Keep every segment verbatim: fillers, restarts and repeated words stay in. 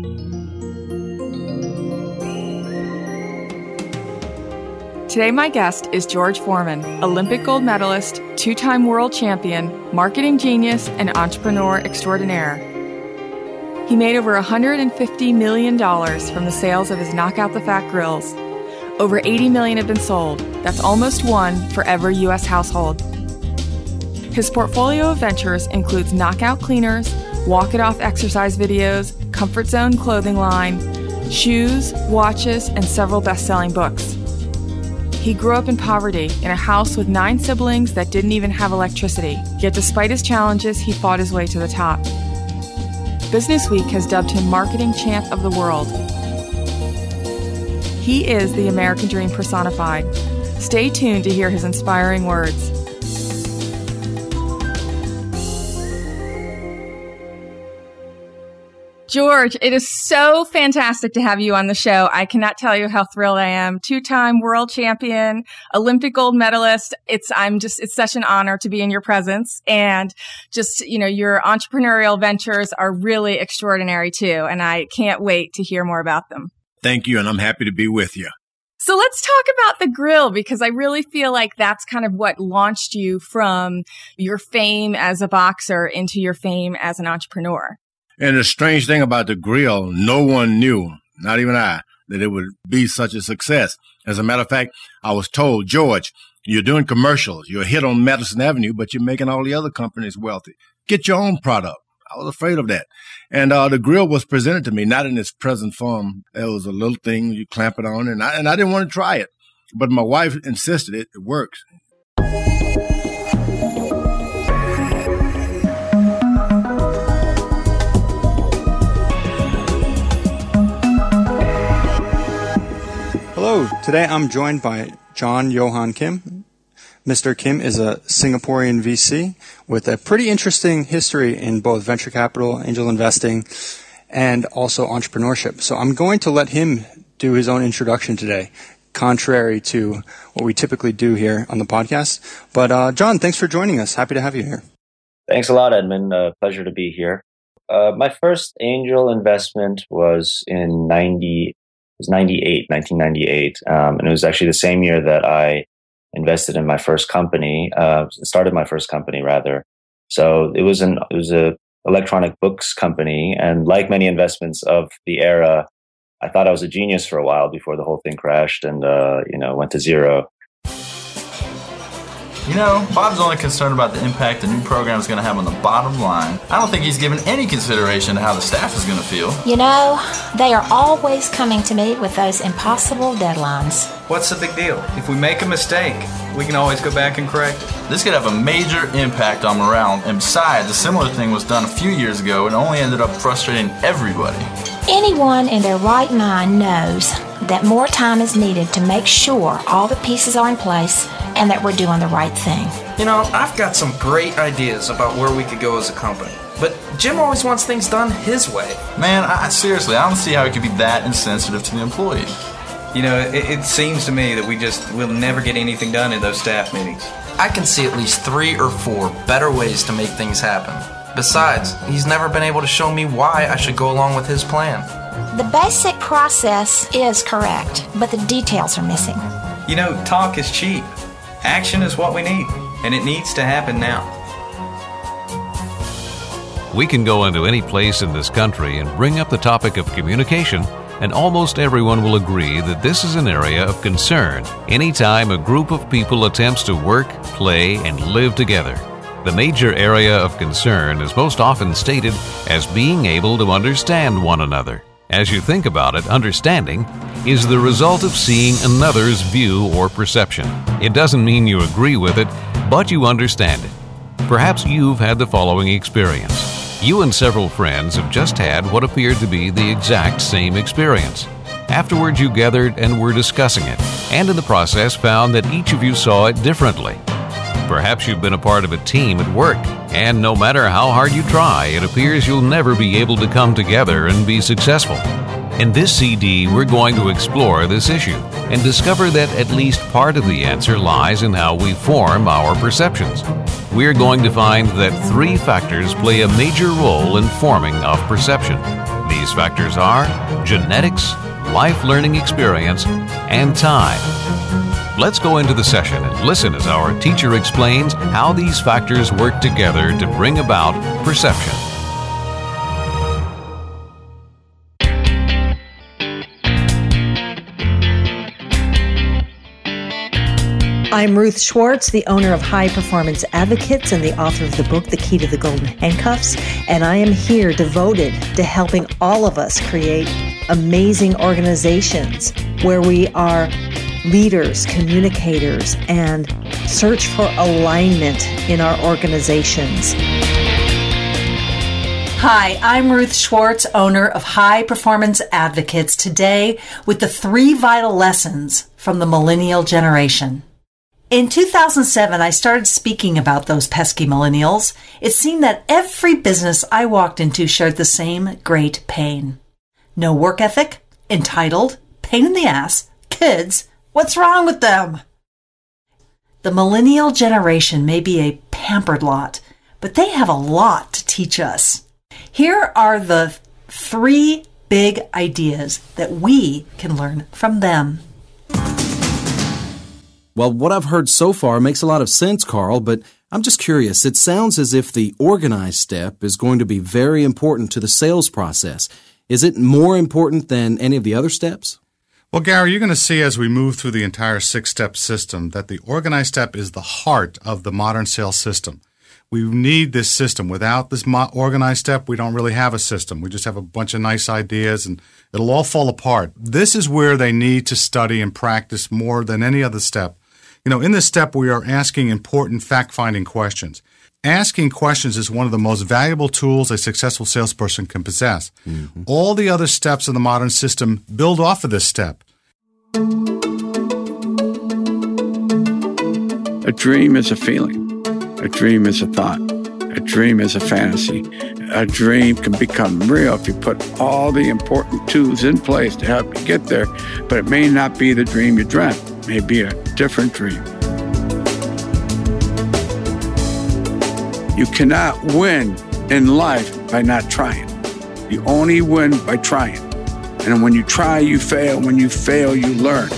Today, my guest is George Foreman, Olympic gold medalist, two-time world champion, marketing genius, and entrepreneur extraordinaire. He made over one hundred fifty million dollars from the sales of his Knockout the Fat grills. Over eighty million have been sold. That's almost one for every U S household. His portfolio of ventures includes Knockout cleaners, Walk It Off exercise videos, Comfort Zone clothing line, shoes, watches, and several best-selling books. He grew up in poverty in a house with nine siblings that didn't even have electricity. Yet despite his challenges, he fought his way to the top. Business Week has dubbed him Marketing Champ of the World. He is the American Dream personified. Stay tuned to hear his inspiring words. George, it is so fantastic to have you on the show. I cannot tell you how thrilled I am. Two-time world champion, Olympic gold medalist. It's, I'm just, it's such an honor to be in your presence. And just, you know, your entrepreneurial ventures are really extraordinary too. And I can't wait to hear more about them. Thank you. And I'm happy to be with you. So let's talk about the grill, because I really feel like that's kind of what launched you from your fame as a boxer into your fame as an entrepreneur. And the strange thing about the grill, no one knew, not even I, that it would be such a success. As a matter of fact, I was told, George, you're doing commercials. You're a hit on Madison Avenue, but you're making all the other companies wealthy. Get your own product. I was afraid of that. And uh, the grill was presented to me, not in its present form. It was a little thing you clamp it on, and I, and I didn't want to try it. But my wife insisted it, it works. Hello, today I'm joined by John Johan Kim. Mister Kim is a Singaporean V C with a pretty interesting history in both venture capital, angel investing, and also entrepreneurship. So I'm going to let him do his own introduction today, contrary to what we typically do here on the podcast. But uh, John, thanks for joining us. Happy to have you here. Thanks a lot, Edmund. Uh, pleasure to be here. Uh, my first angel investment was in ninety. It was ninety-eight, nineteen ninety-eight, um, and it was actually the same year that I invested in my first company, uh, started my first company rather. So it was an it was a electronic books company, and like many investments of the era, I thought I was a genius for a while before the whole thing crashed and uh, you know went to zero. You know, Bob's only concerned about the impact the new program is going to have on the bottom line. I don't think he's given any consideration to how the staff is going to feel. You know, they are always coming to me with those impossible deadlines. What's the big deal? If we make a mistake, we can always go back and correct it. This could have a major impact on morale, and besides, a similar thing was done a few years ago and only ended up frustrating everybody. Anyone in their right mind knows that more time is needed to make sure all the pieces are in place and that we're doing the right thing. You know, I've got some great ideas about where we could go as a company, but Jim always wants things done his way. Man, I, seriously, I don't see how he could be that insensitive to the employee. You know, it, it seems to me that we just will never get anything done in those staff meetings. I can see at least three or four better ways to make things happen. Besides, he's never been able to show me why I should go along with his plan. The basic process is correct, but the details are missing. You know, talk is cheap. Action is what we need, and it needs to happen now. We can go into any place in this country and bring up the topic of communication, and almost everyone will agree that this is an area of concern anytime a group of people attempts to work, play, and live together. The major area of concern is most often stated as being able to understand one another. As you think about it, understanding is the result of seeing another's view or perception. It doesn't mean you agree with it, but you understand it. Perhaps you've had the following experience. You and several friends have just had what appeared to be the exact same experience. Afterwards, you gathered and were discussing it, and in the process found that each of you saw it differently. Perhaps you've been a part of a team at work, and no matter how hard you try, it appears you'll never be able to come together and be successful. In this C D, we're going to explore this issue and discover that at least part of the answer lies in how we form our perceptions. We're going to find that three factors play a major role in forming of perception. These these factors are genetics, life learning experience, and time. Let's go into the session and listen as our teacher explains how these factors work together to bring about perception. I'm Ruth Schwartz, the owner of High Performance Advocates and the author of the book, The Key to the Golden Handcuffs, and I am here devoted to helping all of us create amazing organizations where we are leaders, communicators, and search for alignment in our organizations. Hi, I'm Ruth Schwartz, owner of High Performance Advocates, today with the three vital lessons from the millennial generation. In two thousand seven, I started speaking about those pesky millennials. It seemed that every business I walked into shared the same great pain. No work ethic, entitled, pain in the ass, kids, what's wrong with them? The millennial generation may be a pampered lot, but they have a lot to teach us. Here are the three big ideas that we can learn from them. Well, what I've heard so far makes a lot of sense, Carl, but I'm just curious. It sounds as if the organized step is going to be very important to the sales process. Is it more important than any of the other steps? Well, Gary, you're going to see as we move through the entire six-step system that the organized step is the heart of the modern sales system. We need this system. Without this mo- organized step, we don't really have a system. We just have a bunch of nice ideas, and it'll all fall apart. This is where they need to study and practice more than any other step. You know, in this step, we are asking important fact-finding questions. Asking questions is one of the most valuable tools a successful salesperson can possess. Mm-hmm. All the other steps of the modern system build off of this step. A dream is a feeling. A dream is a thought. A dream is a fantasy. A dream can become real if you put all the important tools in place to help you get there, but it may not be the dream you dreamt. It may be a different dream. You cannot win in life by not trying. You only win by trying. And when you try, you fail. When you fail, you learn.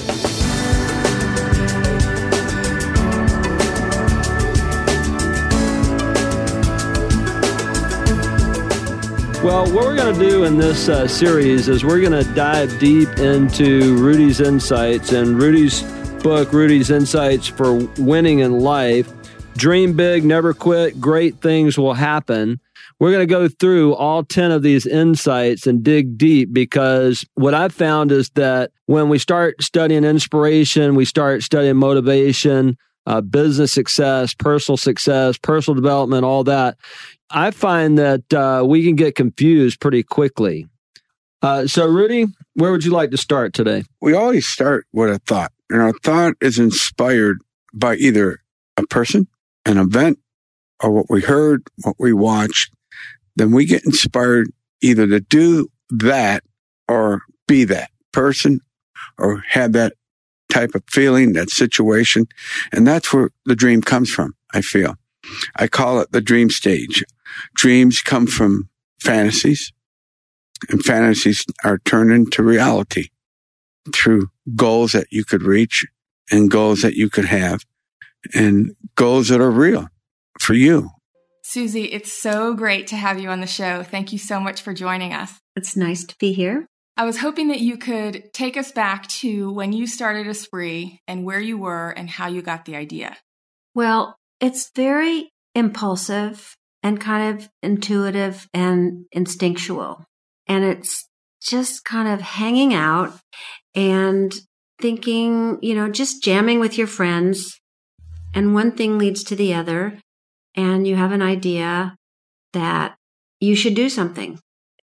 Well, what we're going to do in this uh, series is we're going to dive deep into Rudy's insights and Rudy's book, Rudy's Insights for Winning in Life. Dream big, never quit, great things will happen. We're going to go through all ten of these insights and dig deep, because what I've found is that when we start studying inspiration, we start studying motivation, uh, business success, personal success, personal development, all that, I find that uh, we can get confused pretty quickly. Uh, so, Rudy, where would you like to start today? We always start with a thought, and our thought is inspired by either a person, an event, or what we heard, what we watched. Then we get inspired either to do that or be that person or have that type of feeling, that situation. And that's where the dream comes from, I feel. I call it the dream stage. Dreams come from fantasies, and fantasies are turned into reality through goals that you could reach and goals that you could have and goals that are real for you. Susie, it's so great to have you on the show. Thank you so much for joining us. It's nice to be here. I was hoping that you could take us back to when you started Esprit and where you were and how you got the idea. Well, it's very impulsive and kind of intuitive and instinctual. And it's just kind of hanging out and thinking, you know, just jamming with your friends. And one thing leads to the other. And you have an idea that you should do something.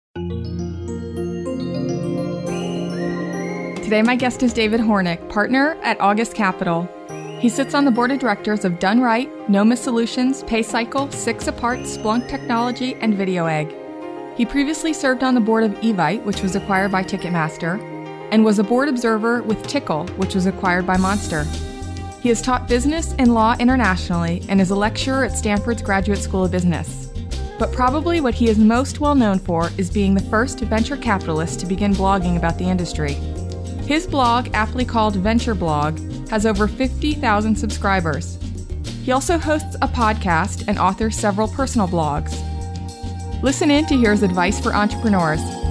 Today, my guest is David Hornick, partner at August Capital. He sits on the board of directors of Done Right, Nomis Solutions, PayCycle, Six Apart, Splunk Technology, and VideoEgg. He previously served on the board of Evite, which was acquired by Ticketmaster, and was a board observer with Tickle, which was acquired by Monster. He has taught business and law internationally and is a lecturer at Stanford's Graduate School of Business. But probably what he is most well known for is being the first venture capitalist to begin blogging about the industry. His blog, aptly called Venture Blog, has over fifty thousand subscribers. He also hosts a podcast and authors several personal blogs. Listen in to hear his advice for entrepreneurs.